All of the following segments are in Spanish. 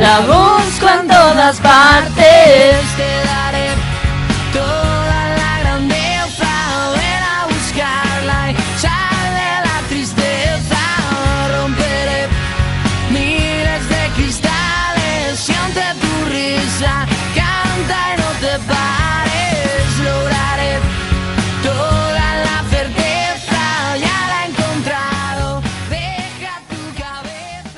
la busco en todas partes. Quedaré toda la grandeza, ven a buscarla y sal de la tristeza. Romperé miles de cristales, siente tu risa, canta y no te pares. Lograré toda la certeza, ya la he encontrado, deja tu cabeza.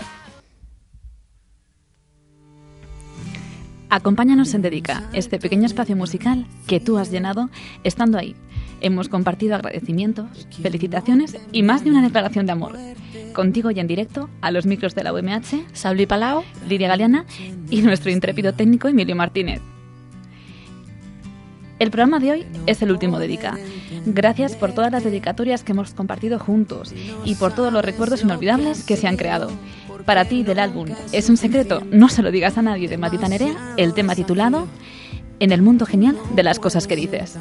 Acompáñanos en Dedica, este pequeño espacio musical que tú has llenado estando ahí. Hemos compartido agradecimientos, felicitaciones y más de una declaración de amor. Contigo y en directo, a los micros de la UMH, Sauli Palau, Lidia Galeana y nuestro intrépido técnico Emilio Martínez. El programa de hoy es el último Dedica. Gracias por todas las dedicatorias que hemos compartido juntos y por todos los recuerdos inolvidables que se han creado. Para ti, del álbum Es un secreto, no se lo digas a nadie, de Matita Nerea, el tema titulado En el mundo genial de las cosas que dices.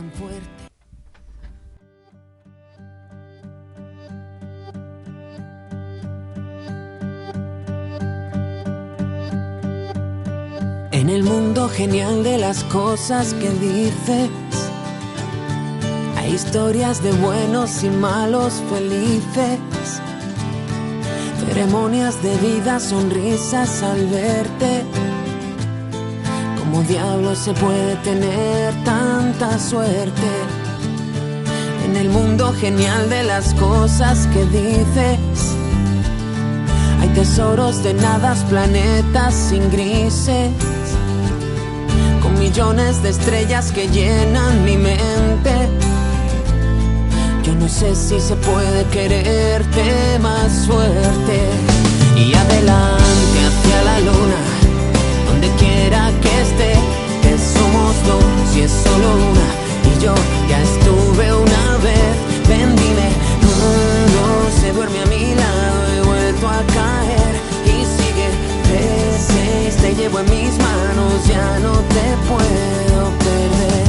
En el mundo genial de las cosas que dices, hay historias de buenos y malos felices, ceremonias de vida, sonrisas al verte. ¿Cómo diablos se puede tener tanta suerte? En el mundo genial de las cosas que dices, hay tesoros de nadas, planetas sin grises, con millones de estrellas que llenan mi mente. Yo no sé si se puede quererte más fuerte. Y adelante hacia la luna, donde quiera que esté, que somos dos y es solo una. Y yo ya estuve una vez, ven dime, no se duerme a mi lado, he vuelto a caer y sigue. 3-6, te llevo en mis manos, ya no te puedo perder.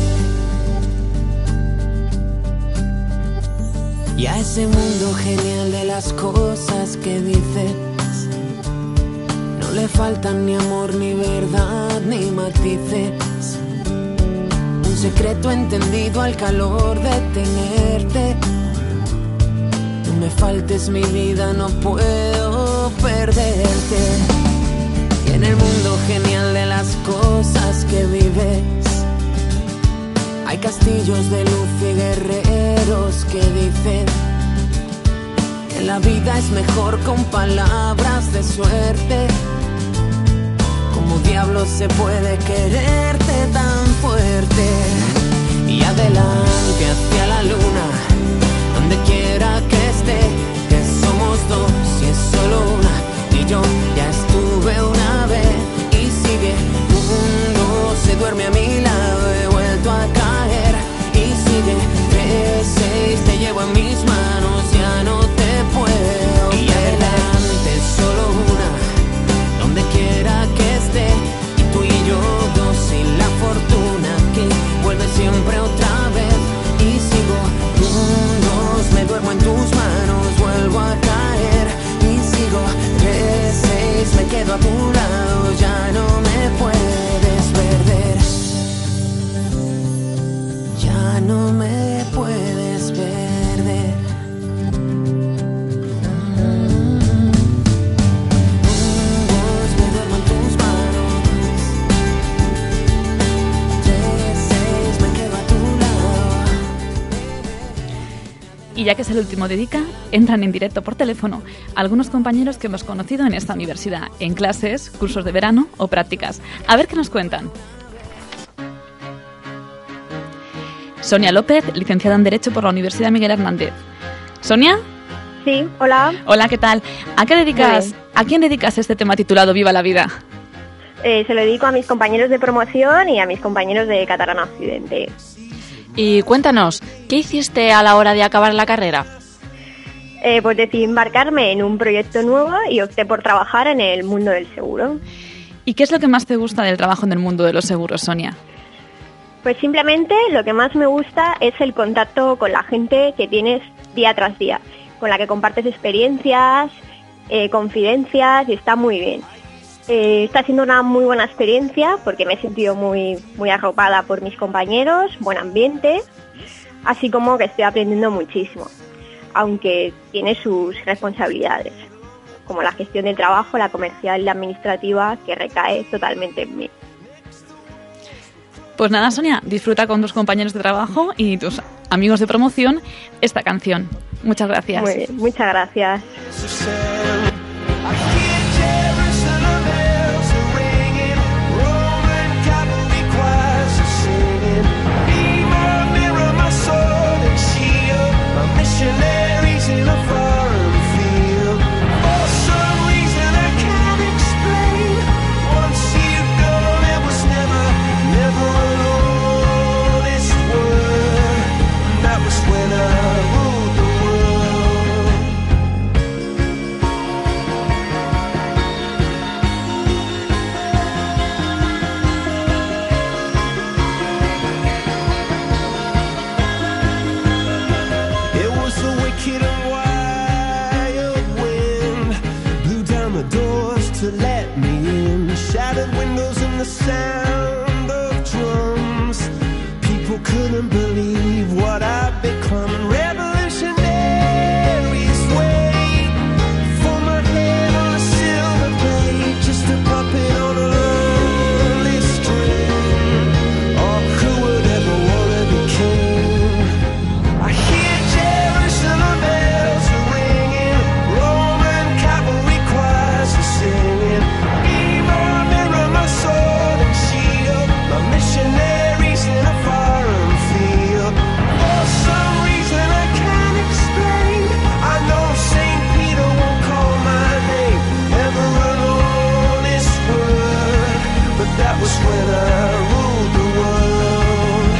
Y a ese mundo genial de las cosas que dices, no le faltan ni amor, ni verdad, ni matices. Un secreto entendido al calor de tenerte. No me faltes mi vida, no puedo perderte. Y en el mundo genial de las cosas que vives, hay castillos de luz y guerreros que dicen que la vida es mejor con palabras de suerte. ¿Cómo diablos se puede quererte tan fuerte? Y adelante hacia la luna, donde quiera que esté, que somos dos y es solo una. Y yo ya estuve una vez y sigue. No se duerme a mi lado, he vuelto a caer y sigue. 3-6, te llevo en mis manos, ya no te puedo. Y adelante solo una, donde quiera que esté, y tú y yo dos y la fortuna que vuelve siempre otra vez. Y sigo, 1-2, me duermo en tus manos, vuelvo a caer y sigo. 3-6, me quedo a tu lado, ya no me puedes perder. Ya no me puedes perder. Me duermo en tus manos. 3-6, me quedo a tu lado. Y ya que es el último Dedica, entran en directo por teléfono algunos compañeros que hemos conocido en esta universidad, en clases, cursos de verano o prácticas. A ver qué nos cuentan. Sonia López, licenciada en Derecho por la Universidad Miguel Hernández. ¿Sonia? Sí, hola. Hola, ¿qué tal? ¿A quién dedicas este tema titulado Viva la vida? Se lo dedico a mis compañeros de promoción y a mis compañeros de Catalana Occidente. Y cuéntanos, ¿qué hiciste a la hora de acabar la carrera? Pues decidí embarcarme en un proyecto nuevo y opté por trabajar en el mundo del seguro. ¿Y qué es lo que más te gusta del trabajo en el mundo de los seguros, Sonia? Pues simplemente lo que más me gusta es el contacto con la gente que tienes día tras día, con la que compartes experiencias, confidencias y está muy bien. Está siendo una muy buena experiencia porque me he sentido muy, muy arropada por mis compañeros, buen ambiente, así como que estoy aprendiendo muchísimo, aunque tiene sus responsabilidades, como la gestión del trabajo, la comercial y la administrativa, que recae totalmente en mí. Pues nada, Sonia, disfruta con tus compañeros de trabajo y tus amigos de promoción esta canción. Muchas gracias. Muy bien, muchas gracias. Sound of drums, people couldn't believe what I've become. Revolutionaries wait for my head on a silver plate, just a puppet on a lonely string. Oh, who would ever wanna be king? I hear Jerusalem bells are ringing, Roman cavalry choirs are singing. Be my mirror, my soul. Missionaries in a foreign field. For some reason I can't explain, I know St. Peter won't call my name. Never an honest word, but that was when I ruled the world.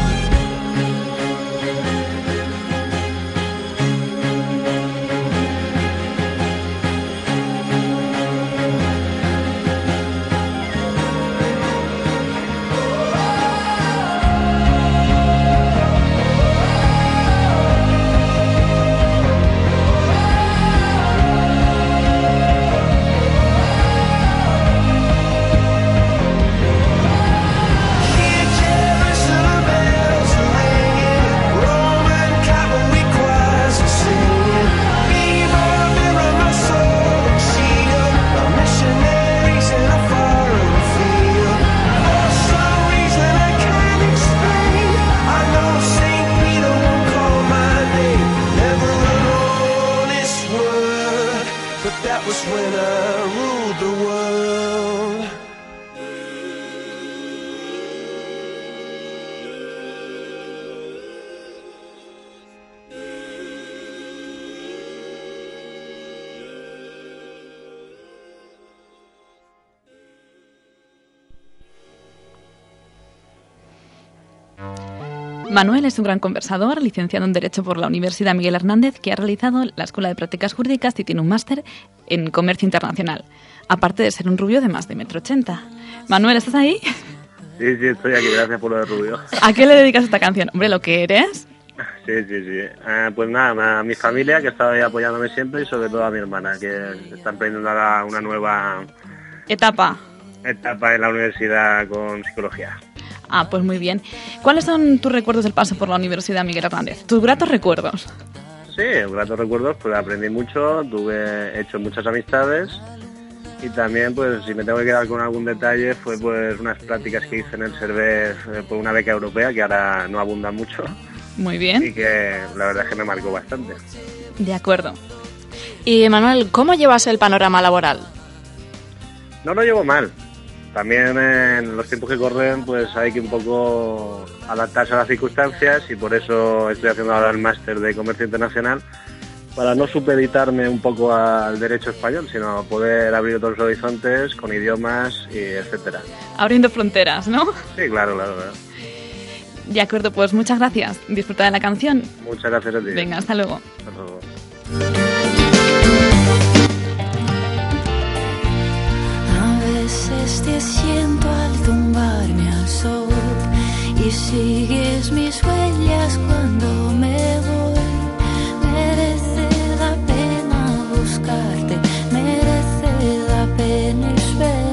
Manuel es un gran conversador, licenciado en Derecho por la Universidad Miguel Hernández, que ha realizado la Escuela de Prácticas Jurídicas y tiene un máster en Comercio Internacional, aparte de ser un rubio de más de 1,80 m. Manuel, ¿estás ahí? Sí, estoy aquí, gracias por lo de rubio. ¿A qué le dedicas esta canción? Hombre, ¿lo que eres? Sí. Pues nada, a mi familia, que ha estado ahí apoyándome siempre, y sobre todo a mi hermana, que está emprendiendo ahora una nueva etapa en la universidad con psicología. Ah, pues muy bien. ¿Cuáles son tus recuerdos del paso por la Universidad Miguel Hernández? ¿Tus gratos recuerdos? Sí, gratos recuerdos, pues aprendí mucho, he hecho muchas amistades y también, pues si me tengo que quedar con algún detalle, fue pues unas prácticas que hice en el Cervés por una beca europea, que ahora no abunda mucho. Muy bien. Y que la verdad es que me marcó bastante. De acuerdo. Y Manuel, ¿cómo llevas el panorama laboral? No lo llevo mal. También en los tiempos que corren pues hay que un poco adaptarse a las circunstancias y por eso estoy haciendo ahora el máster de Comercio Internacional para no supeditarme un poco al derecho español, sino poder abrir otros horizontes con idiomas y etcétera. Abriendo fronteras, ¿no? Sí, claro. De acuerdo, pues muchas gracias. Disfruta de la canción. Muchas gracias a ti. Venga, hasta luego. Hasta luego. Te siento al tumbarme al sol y sigues mis huellas cuando me voy. Merece la pena buscarte, merece la pena esperar.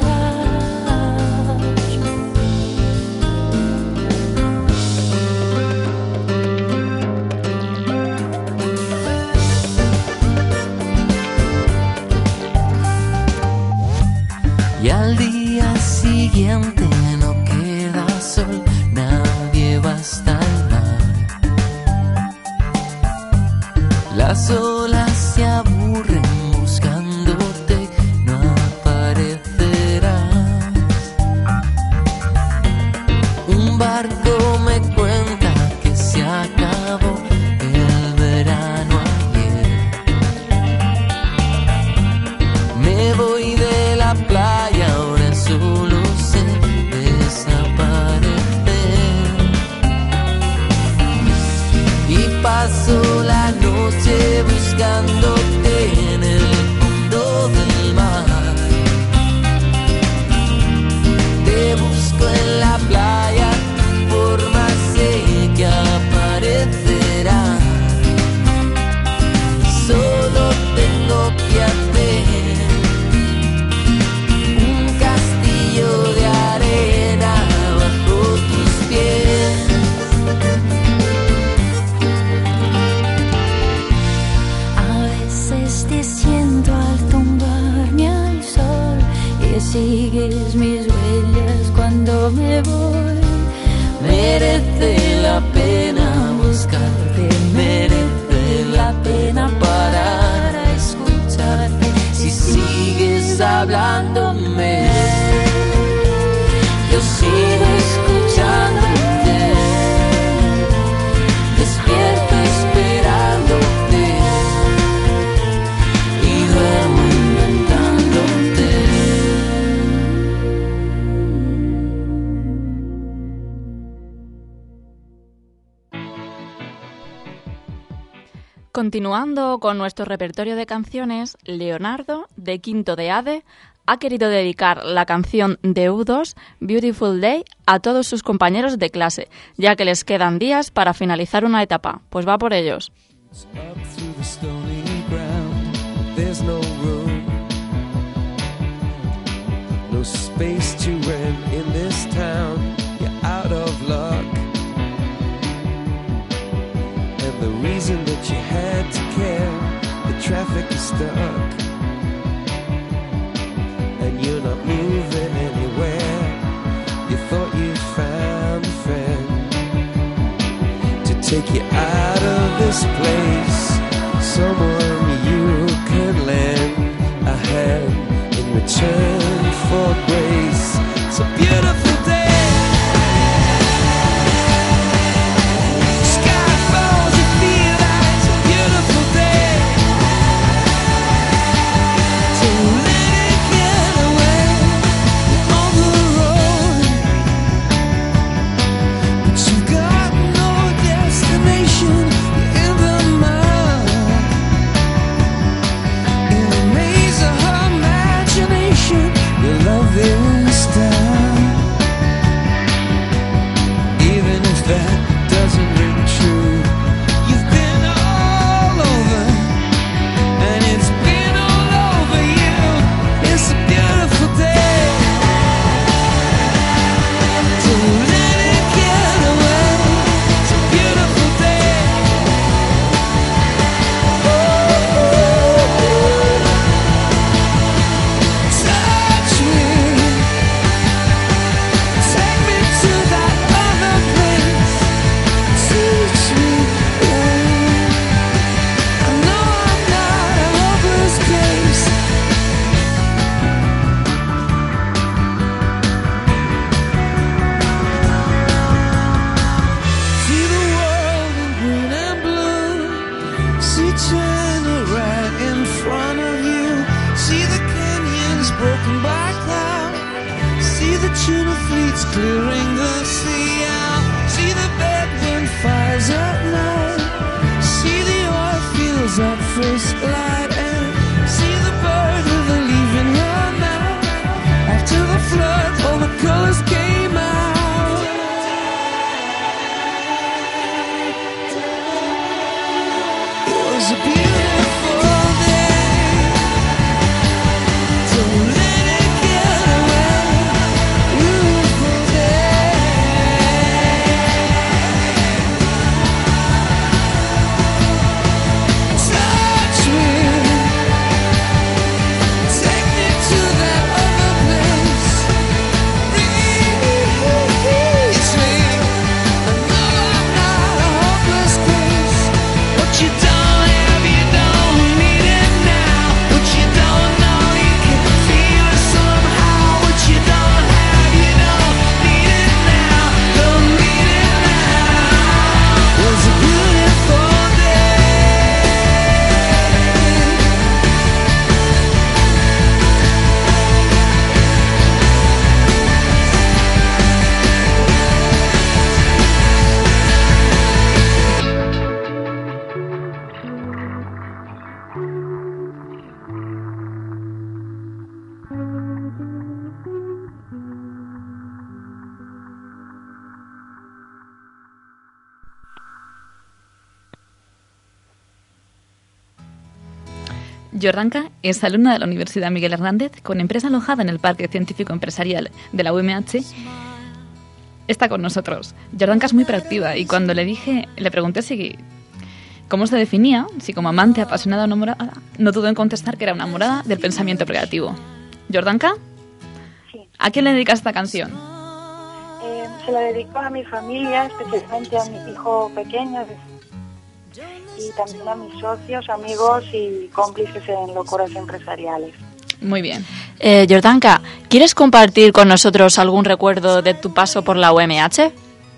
Las olas se aburren buscándote, no aparecerás. Un barco me cuenta que se acabó el verano ayer. Me voy de la playa, ahora solo sé desaparecer. Y paso la noche buscándote en el fondo del mar. Te busco en la playa, tu forma sé que aparecerá. Solo tengo que hacer un castillo de arena bajo tus pies. A veces te siento al tumbarme al sol y sigues mis huellas cuando me voy. Merece la pena buscarte, merece la pena parar a escucharte. Si sigues hablándome, yo sigo escuchándote. Despierto esperándote y duermo inventándote. Continuando con nuestro repertorio de canciones, Leonardo, de Quinto de Ade, ha querido dedicar la canción de U2, Beautiful Day, a todos sus compañeros de clase, ya que les quedan días para finalizar una etapa. Pues va por ellos. Up through the stony ground, there's no room, no space to rent in this town. You're out of luck, and the reason that you had to care, the traffic is stuck, and you're not moving anywhere. You thought you found a friend to take you out of this place, someone you could lend a hand in return for grace. It's a beautiful day. Sky falls, you feel like it's a beautiful day. So let it get away. You're on the road, but you got no destination. You're in the mud, in a maze of her imagination. Your love is down, even if that doesn't ring true. You've been all over, and it's been all over you. It's a beautiful day. Don't let it get away. It's a beautiful day. Touch me, take me to that other place. Teach me, I know I'm not a hopeless case. See the world in green and blue. See China right in front of you. See the canyons broken by cloud. See the tuna fleets clearing the sea out. See the bedroom fires at night. See the oil fields at first light. And see the bird with a leaf in her mouth. After the flood, all the colors came out. It was a beautiful day. Don't let it get away. Beautiful day. Touch me, take me to that other place. Reach me, I know I'm not a hopeless case. What you done, have you Jordanka es alumna de la Universidad Miguel Hernández con empresa alojada en el Parque Científico Empresarial de la UMH. Está con nosotros. Jordanka es muy proactiva y cuando le pregunté si cómo se definía, si como amante, apasionada o enamorada, no dudó en contestar que era una enamorada del pensamiento creativo. Jordanka, Sí. ¿a quién le dedicas esta canción? Se la dedico a mi familia, especialmente a mi hijo pequeño y también a mis socios, amigos y cómplices en locuras empresariales. Muy bien. Jordanka, ¿quieres compartir con nosotros algún recuerdo de tu paso por la UMH?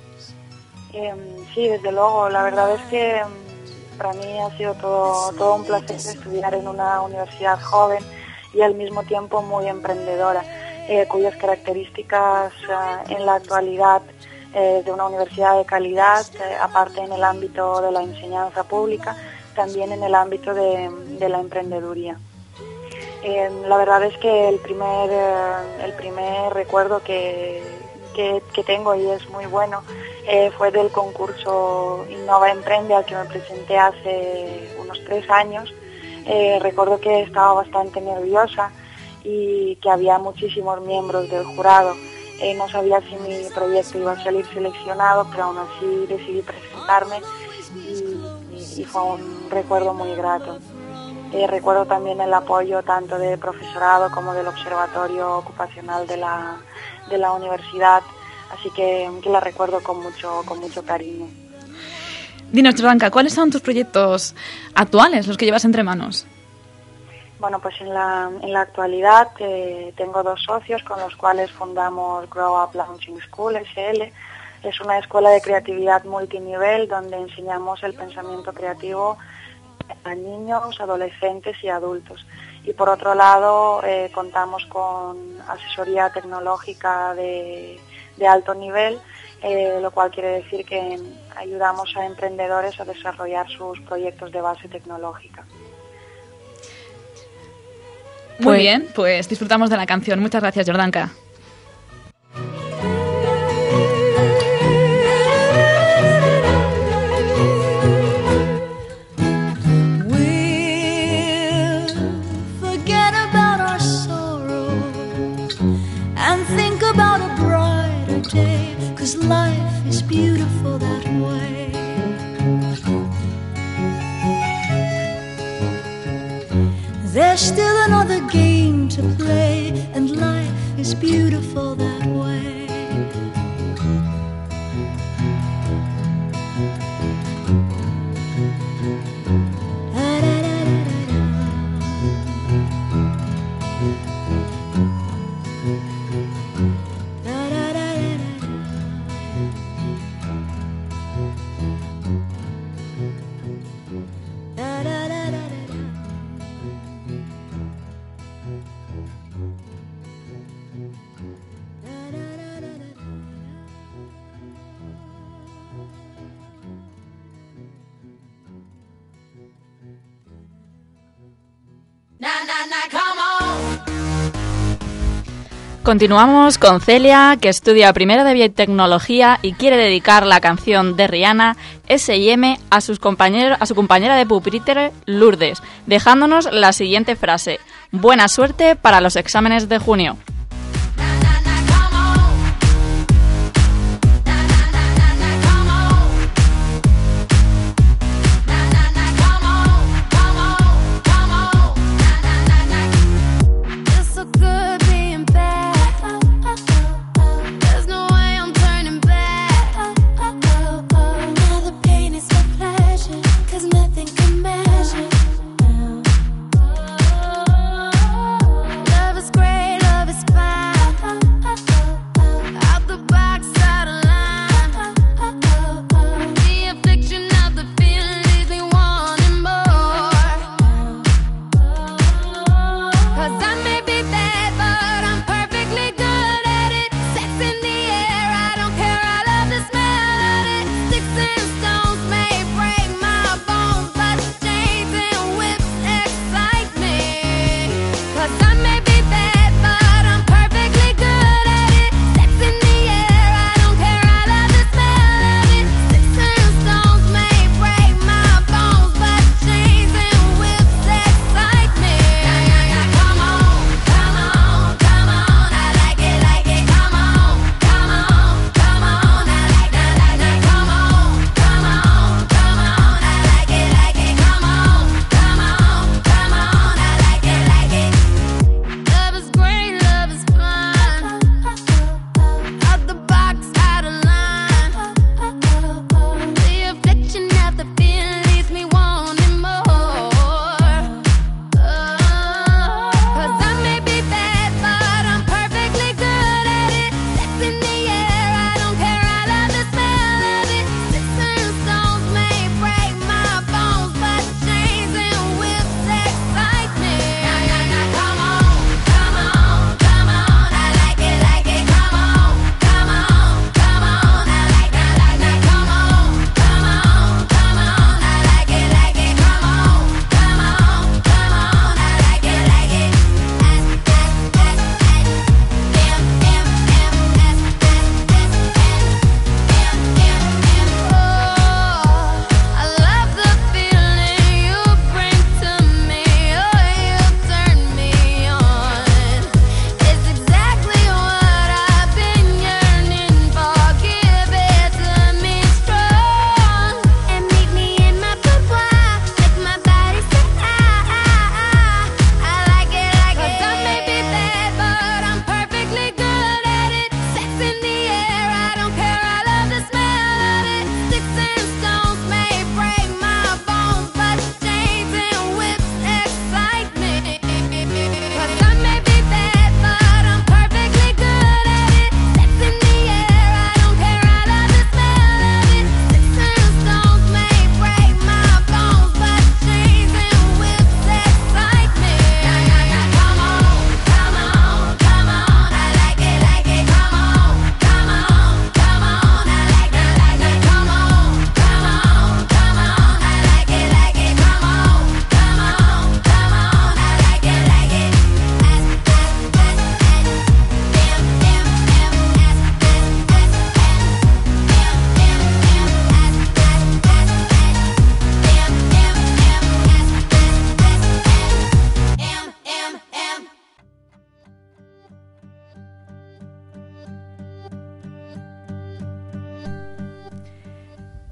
Sí, desde luego. La verdad es que para mí ha sido todo un placer estudiar en una universidad joven y al mismo tiempo muy emprendedora, cuyas características en la actualidad de una universidad de calidad, aparte en el ámbito de la enseñanza pública, también en el ámbito de la emprendeduría. La verdad es que el primer recuerdo que tengo, y es muy bueno, fue del concurso Innova Emprende al que me presenté hace unos 3 años. Recuerdo que estaba bastante nerviosa y que había muchísimos miembros del jurado. No sabía si mi proyecto iba a salir seleccionado, pero aún así decidí presentarme y fue un recuerdo muy grato. Recuerdo también el apoyo tanto del profesorado como del observatorio ocupacional de la universidad, así que la recuerdo con mucho cariño. Dinos, Jordanka, ¿cuáles son tus proyectos actuales, los que llevas entre manos? Bueno, pues en la actualidad tengo 2 socios con los cuales fundamos Grow Up Launching School, SL. Es una escuela de creatividad multinivel donde enseñamos el pensamiento creativo a niños, adolescentes y adultos. Y por otro lado, contamos con asesoría tecnológica de alto nivel, lo cual quiere decir que ayudamos a emprendedores a desarrollar sus proyectos de base tecnológica. Muy bien, pues disfrutamos de la canción. Muchas gracias, Jordanka. Life is beautiful that way. There's still another game to play, and life is beautiful that way. Continuamos con Celia, que estudia primero de biotecnología y quiere dedicar la canción de Rihanna, S&M, a su compañera de pupitre, Lourdes, dejándonos la siguiente frase: buena suerte para los exámenes de junio.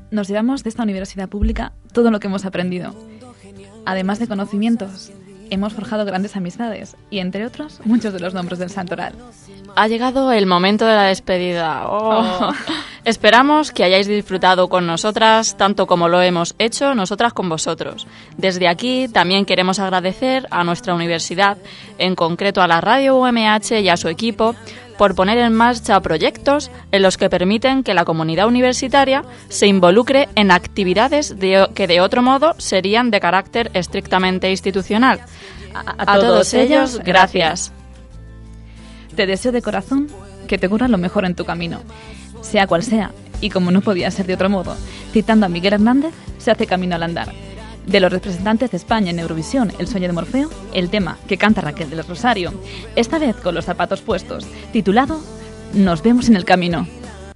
nos llevamos de esta universidad pública todo lo que hemos aprendido. Además de conocimientos, hemos forjado grandes amistades y, entre otros, muchos de los nombres del santoral. Ha llegado el momento de la despedida. Oh. Esperamos que hayáis disfrutado con nosotras tanto como lo hemos hecho nosotras con vosotros. Desde aquí también queremos agradecer a nuestra universidad, en concreto a la Radio UMH y a su equipo, por poner en marcha proyectos en los que permiten que la comunidad universitaria se involucre en actividades que de otro modo serían de carácter estrictamente institucional. A todos ellos, gracias. Te deseo de corazón que te ocurra lo mejor en tu camino, sea cual sea, y como no podía ser de otro modo, citando a Miguel Hernández, se hace camino al andar. De los representantes de España en Eurovisión, El sueño de Morfeo, el tema que canta Raquel del Rosario, esta vez con los zapatos puestos, titulado Nos vemos en el camino.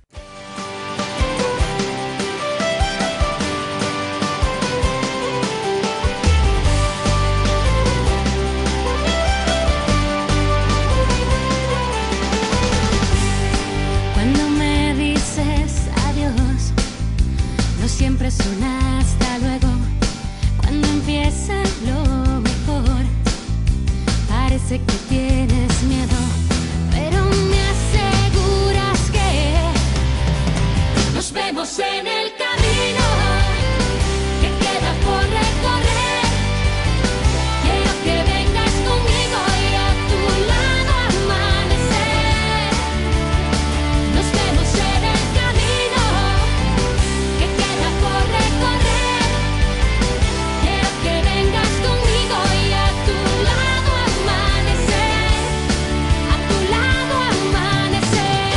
Cuando me dices adiós, no siempre es un hasta luego. Cuando empieza lo mejor, parece que tienes miedo, pero me aseguras que nos vemos en el camino que queda por recorrer. Quiero que vengas conmigo y a tu lado amanecer. Nos vemos en el camino que queda por recorrer. Quiero que vengas conmigo y a tu lado amanecer. A tu lado amanecer.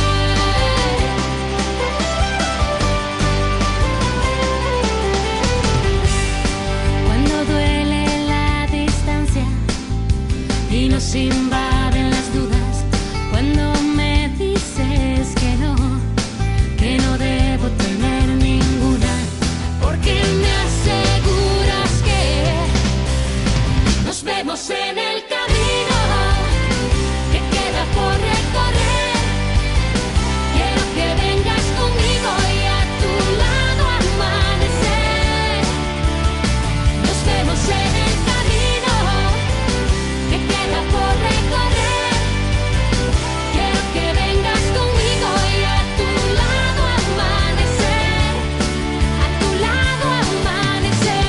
Cuando duele la distancia y nos invaden las dudas, cuando me dices que no debo tener ninguna, porque me aseguras que nos vemos en el camino que queda por recorrer. Quiero que vengas conmigo y a tu lado amanecer. Nos vemos en el camino que queda por recorrer. Quiero que vengas conmigo y a tu lado amanecer. A tu lado amanecer.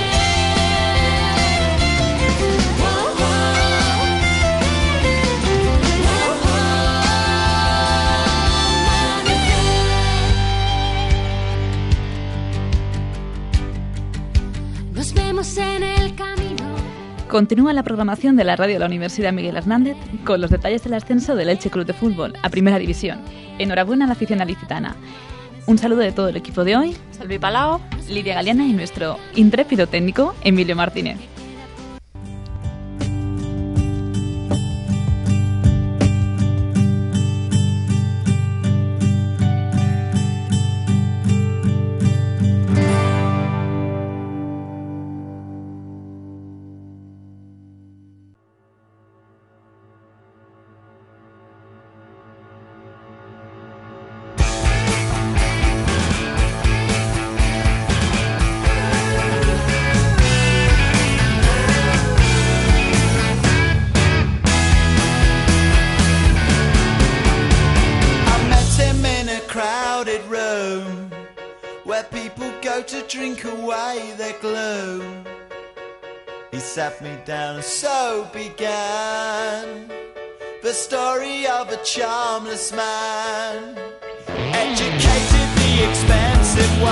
Oh, oh. Amanecer. Nos vemos en el camino. Continúa la programación de la radio de la Universidad Miguel Hernández con los detalles del ascenso del Elche Club de Fútbol a Primera División. Enhorabuena a la afición alicitana. Un saludo de todo el equipo de hoy, Salvi Palao. Lidia Galeana y nuestro intrépido técnico Emilio Martínez. I met him in a crowded room where people go to drink away their gloom. He sat me down and so began the story of a charmless man, educated the expensive